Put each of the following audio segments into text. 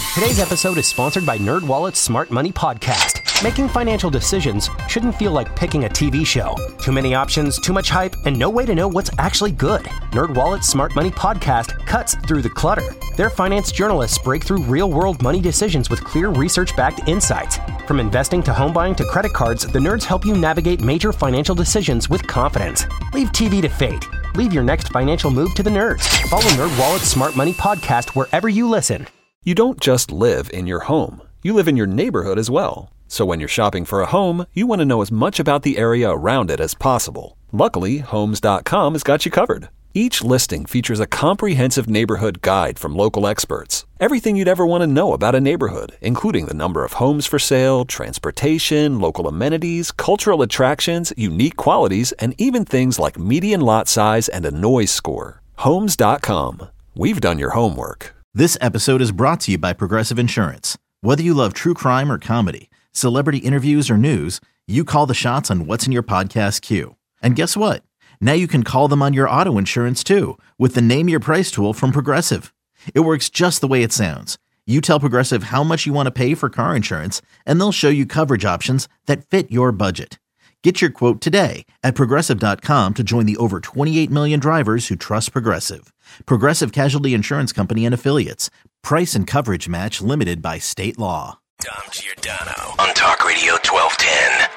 Today's episode is sponsored by NerdWallet's Smart Money Podcast. Making financial decisions shouldn't feel like picking a TV show. Too many options, too much hype, and no way to know what's actually good. NerdWallet's Smart Money Podcast cuts through the clutter. Their finance journalists break through real-world money decisions with clear research-backed insights. From investing to home buying to credit cards, the nerds help you navigate major financial decisions with confidence. Leave TV to fate. Leave your next financial move to the nerds. Follow NerdWallet's Smart Money Podcast wherever you listen. You don't just live in your home. You live in your neighborhood as well. So when you're shopping for a home, you want to know as much about the area around it as possible. Luckily, Homes.com has got you covered. Each listing features a comprehensive neighborhood guide from local experts. Everything you'd ever want to know about a neighborhood, including the number of homes for sale, transportation, local amenities, cultural attractions, unique qualities, and even things like median lot size and a noise score. Homes.com. We've done your homework. This episode is brought to you by Progressive Insurance. Whether you love true crime or comedy, celebrity interviews or news, you call the shots on what's in your podcast queue. And guess what? Now you can call them on your auto insurance too with the Name Your Price tool from Progressive. It works just the way it sounds. You tell Progressive how much you want to pay for car insurance, and they'll show you coverage options that fit your budget. Get your quote today at Progressive.com to join the over 28 million drivers who trust Progressive. Progressive Casualty Insurance Company and Affiliates. Price and coverage match limited by state law. Dom Giordano on Talk Radio 1210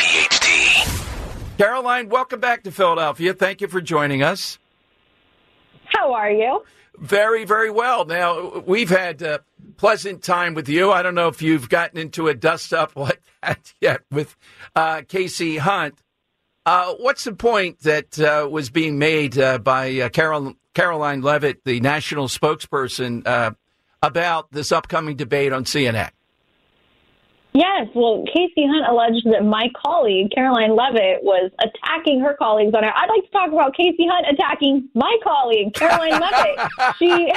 WPHT. Caroline, welcome back to Philadelphia. Thank you for joining us. How are you? Very, very well. Now, we've had a pleasant time with you. I don't know if you've gotten into a dust-up like that yet with Kasie Hunt. What's the point that was being made by Caroline Levitt, the national spokesperson, about this upcoming debate on CNN? Yes, well, Kasie Hunt alleged that my colleague, Caroline Levitt, was attacking her colleagues on air. I'd like to talk about Kasie Hunt attacking my colleague, Caroline Levitt. She,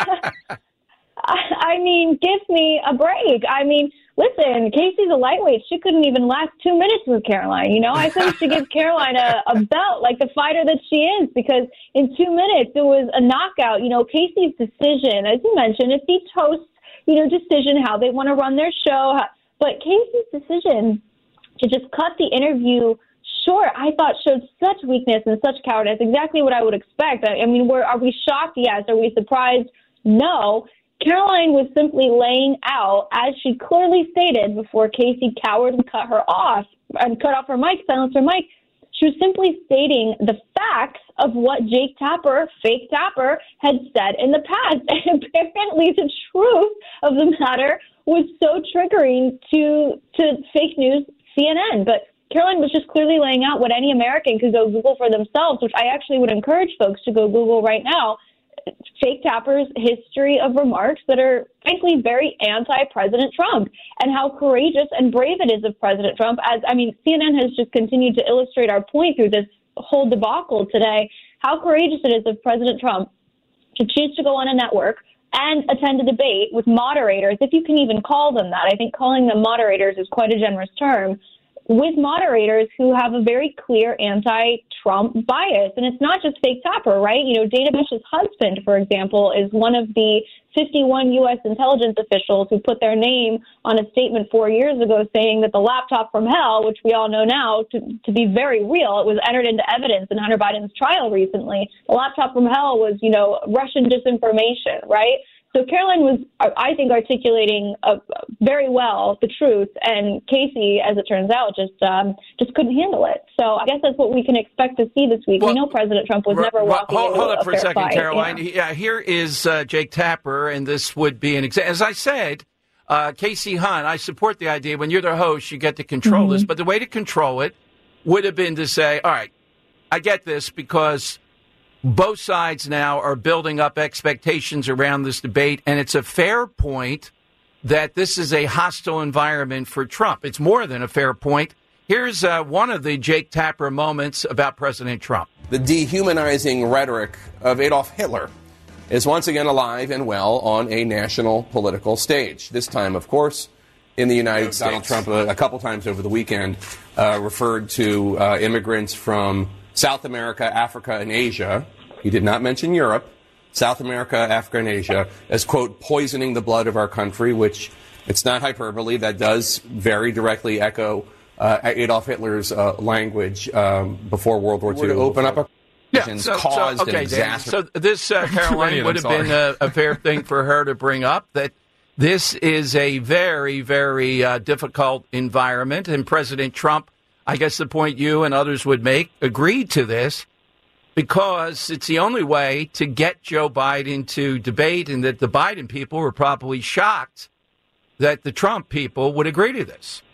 I mean, give me a break. I mean, listen, Casey's a lightweight. She couldn't even last 2 minutes with Caroline. You know, I think she give Caroline a belt like the fighter that she is, because in 2 minutes it was a knockout. You know, Casey's decision, as you mentioned, it's each host's, decision how they want to run their show. But Casey's decision to just cut the interview short, I thought showed such weakness and such cowardice, exactly what I would expect. I mean, are we shocked? Yes. Are we surprised? No. Caroline was simply laying out, as she clearly stated before Kasie cowered and cut her off and cut off her mic, silenced her mic. She was simply stating the facts of what Jake Tapper, fake Tapper, had said in the past. And apparently the truth of the matter was so triggering to fake news CNN. But Caroline was just clearly laying out what any American could go Google for themselves, which I actually would encourage folks to go Google right now. Fake Tapper's history of remarks that are, frankly, very anti-President Trump, and how courageous and brave it is of President Trump. CNN has just continued to illustrate our point through this whole debacle today, how courageous it is of President Trump to choose to go on a network and attend a debate with moderators, if you can even call them that. I think calling them moderators is quite a generous term, with moderators who have a very clear anti-Trump bias. And it's not just fake Tapper, right? Dana Bush's husband, for example, is one of the 51 U.S. intelligence officials who put their name on a statement 4 years ago saying that the laptop from hell, which we all know now to be very real, it was entered into evidence in Hunter Biden's trial recently. The laptop from hell was, Russian disinformation, right? So Caroline was, I think, articulating very well the truth, and Kasie, as it turns out, just couldn't handle it. So I guess that's what we can expect to see this week. We know President Trump was never walking into hold up for a second, fight, Caroline. Yeah, here is Jake Tapper, and this would be an example. As I said, Kasie Hunt, I support the idea when you're the host, you get to control this, but the way to control it would have been to say, all right, I get this because both sides now are building up expectations around this debate, and it's a fair point that this is a hostile environment for Trump. It's more than a fair point. Here's one of the Jake Tapper moments about President Trump. The dehumanizing rhetoric of Adolf Hitler is once again alive and well on a national political stage. This time, of course, in the United States. Donald Trump, a couple times over the weekend, referred to immigrants from South America, Africa, and Asia. He did not mention Europe South America, Africa, and Asia as, quote, poisoning the blood of our country, which it's not hyperbole. That does very directly echo Adolf Hitler's language before World War II. To open up a caused and exacerbated. So this, Caroline, would have been a fair thing for her to bring up, that this is a very, very difficult environment, and President Trump, I guess the point you and others would make, agreed to this because it's the only way to get Joe Biden to debate, and that the Biden people were probably shocked that the Trump people would agree to this.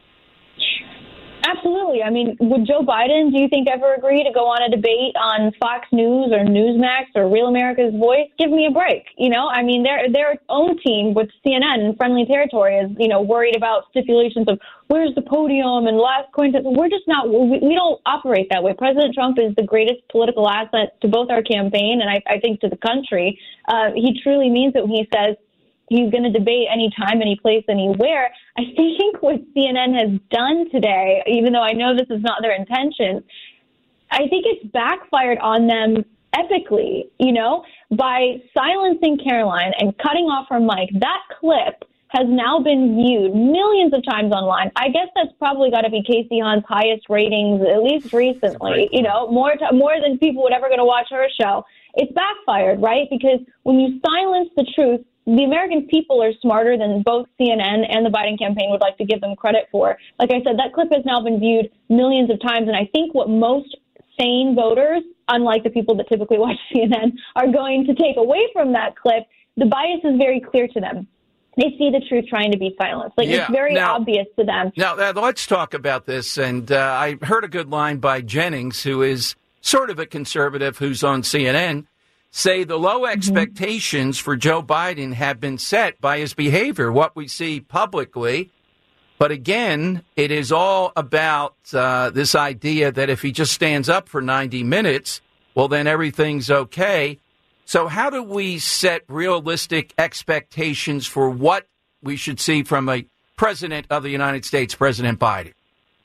Absolutely. I mean, would Joe Biden, do you think, ever agree to go on a debate on Fox News or Newsmax or Real America's Voice? Give me a break. You know, I mean, their own team with CNN in friendly territory is, you know, worried about stipulations of where's the podium and last coin. We're just not, we don't operate that way. President Trump is the greatest political asset to both our campaign and I think to the country. He truly means it when he says he's going to debate anytime, any place, anywhere. I think what CNN has done today, even though I know this is not their intention, I think it's backfired on them epically, you know, by silencing Caroline and cutting off her mic. That clip has now been viewed millions of times online. I guess that's probably got to be Casey Hunt's highest ratings, at least recently, you know, more than people would ever going to watch her show. It's backfired, right? Because when you silence the truth, the American people are smarter than both CNN and the Biden campaign would like to give them credit for. Like I said, that clip has now been viewed millions of times, and I think what most sane voters, unlike the people that typically watch CNN, are going to take away from that clip, the bias is very clear to them. They see the truth trying to be silenced. It's very obvious to them. Now, let's talk about this. And I heard a good line by Jennings, who is sort of a conservative who's on CNN, say the low expectations for Joe Biden have been set by his behavior, what we see publicly. But again, it is all about this idea that if he just stands up for 90 minutes, well, then everything's okay. So how do we set realistic expectations for what we should see from a president of the United States, President Biden?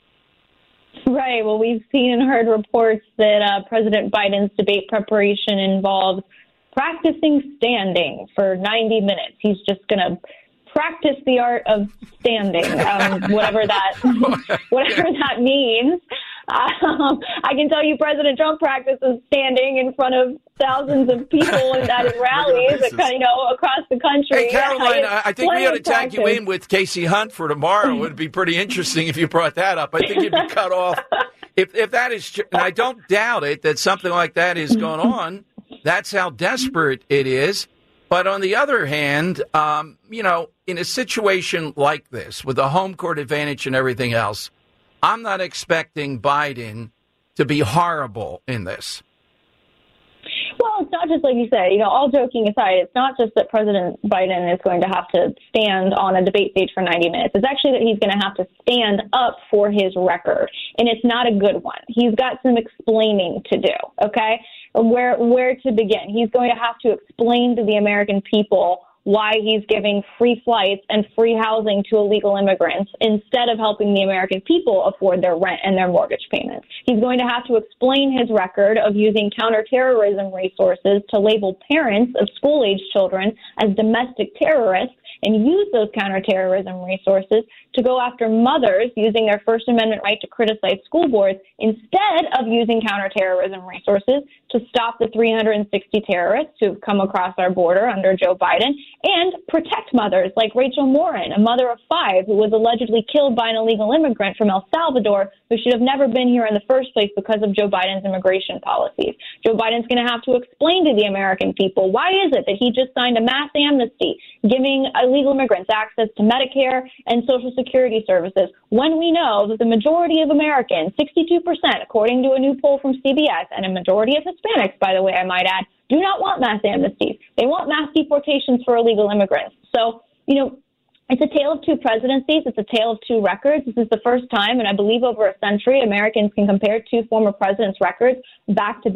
Right. Well, we've seen and heard reports that President Biden's debate preparation involves practicing standing for 90 minutes. He's just going to practice the art of standing, whatever that means. I can tell you President Trump practices standing in front of thousands of people at his rallies across the country. Hey, Caroline, I think we ought to tag you in with Casey Hunt for tomorrow. It would be pretty interesting if you brought that up. I think you'd be cut off. If that is, and I don't doubt it, that something like that is going on. That's how desperate it is. But on the other hand, in a situation like this, with the home court advantage and everything else, I'm not expecting Biden to be horrible in this. Well, it's not just like you said, all joking aside, it's not just that President Biden is going to have to stand on a debate stage for 90 minutes. It's actually that he's going to have to stand up for his record, and it's not a good one. He's got some explaining to do, okay? Where to begin? He's going to have to explain to the American people why he's giving free flights and free housing to illegal immigrants instead of helping the American people afford their rent and their mortgage payments. He's going to have to explain his record of using counterterrorism resources to label parents of school-age children as domestic terrorists and use those counterterrorism resources to go after mothers using their First Amendment right to criticize school boards instead of using counterterrorism resources to stop the 360 terrorists who've come across our border under Joe Biden and protect mothers like Rachel Morin, a mother of 5 who was allegedly killed by an illegal immigrant from El Salvador who should have never been here in the first place because of Joe Biden's immigration policies. Joe Biden's going to have to explain to the American people why is it that he just signed a mass amnesty giving illegal immigrants access to Medicare and Social Security services when we know that the majority of Americans, 62%, according to a new poll from CBS, and a majority of Hispanics, by the way, I might add, do not want mass amnesties. They want mass deportations for illegal immigrants. So, it's a tale of two presidencies. It's a tale of two records. This is the first time, and I believe over a century, Americans can compare two former presidents' records back to back.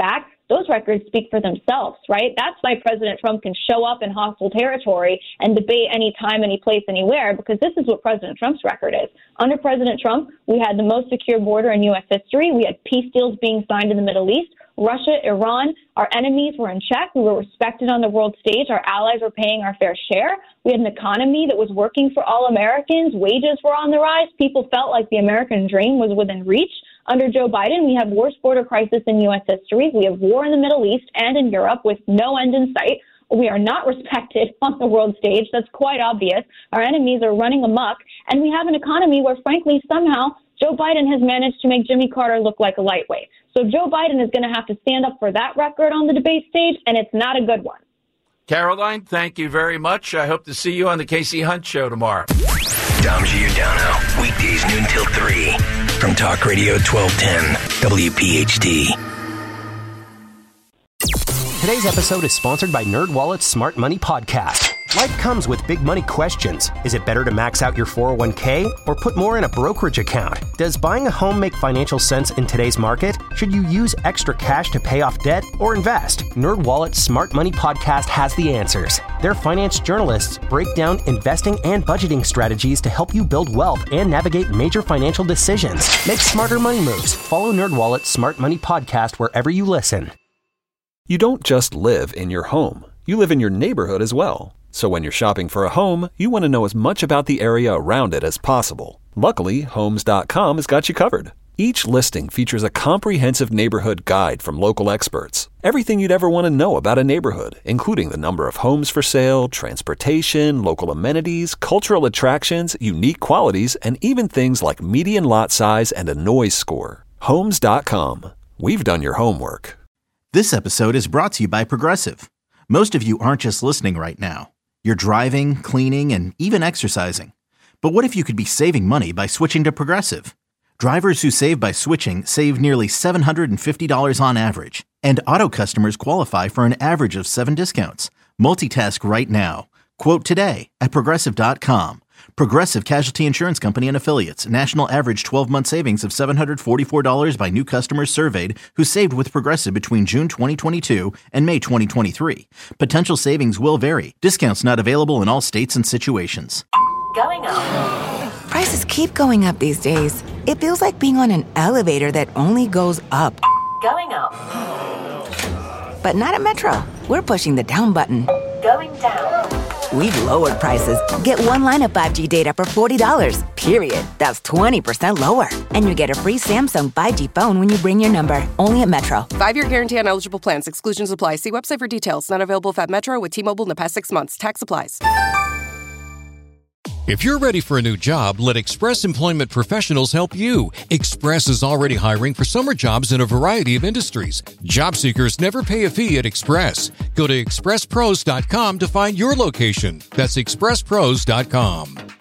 those records speak for themselves, right? That's why President Trump can show up in hostile territory and debate anytime, any place, anywhere, because this is what President Trump's record is. Under President Trump, we had the most secure border in U.S. history. We had peace deals being signed in the Middle East. Russia, Iran, our enemies were in check. We were respected on the world stage. Our allies were paying our fair share. We had an economy that was working for all Americans. Wages were on the rise. People felt like the American dream was within reach. Under Joe Biden, we have worst border crisis in U.S. history. We have war in the Middle East and in Europe with no end in sight. We are not respected on the world stage. That's quite obvious. Our enemies are running amok. And we have an economy where, frankly, somehow Joe Biden has managed to make Jimmy Carter look like a lightweight. So Joe Biden is going to have to stand up for that record on the debate stage, and it's not a good one. Caroline, thank you very much. I hope to see you on the Casey Hunt Show tomorrow. Dom Giordano, weekdays noon till 3 from Talk Radio 1210 WPHT. Today's episode is sponsored by NerdWallet's Smart Money Podcast. Life comes with big money questions. Is it better to max out your 401k or put more in a brokerage account? Does buying a home make financial sense in today's market? Should you use extra cash to pay off debt or invest? NerdWallet's Smart Money Podcast has the answers. Their finance journalists break down investing and budgeting strategies to help you build wealth and navigate major financial decisions. Make smarter money moves. Follow NerdWallet's Smart Money Podcast wherever you listen. You don't just live in your home. You live in your neighborhood as well. So when you're shopping for a home, you want to know as much about the area around it as possible. Luckily, Homes.com has got you covered. Each listing features a comprehensive neighborhood guide from local experts. Everything you'd ever want to know about a neighborhood, including the number of homes for sale, transportation, local amenities, cultural attractions, unique qualities, and even things like median lot size and a noise score. Homes.com. We've done your homework. This episode is brought to you by Progressive. Most of you aren't just listening right now. You're driving, cleaning, and even exercising. But what if you could be saving money by switching to Progressive? Drivers who save by switching save nearly $750 on average. And auto customers qualify for an average of 7 discounts. Multitask right now. Quote today at Progressive.com. Progressive Casualty Insurance Company and Affiliates. National average 12-month savings of $744 by new customers surveyed who saved with Progressive between June 2022 and May 2023. Potential savings will vary. Discounts not available in all states and situations. Going up. Prices keep going up these days. It feels like being on an elevator that only goes up. Going up. But not at Metro. We're pushing the down button. Going down. We've lowered prices. Get one line of 5G data for $40, period. That's 20% lower. And you get a free Samsung 5G phone when you bring your number. Only at Metro. 5-year guarantee on eligible plans. Exclusions apply. See website for details. Not available at Metro with T-Mobile in the past 6 months. Tax applies. If you're ready for a new job, let Express Employment Professionals help you. Express is already hiring for summer jobs in a variety of industries. Job seekers never pay a fee at Express. Go to expresspros.com to find your location. That's expresspros.com.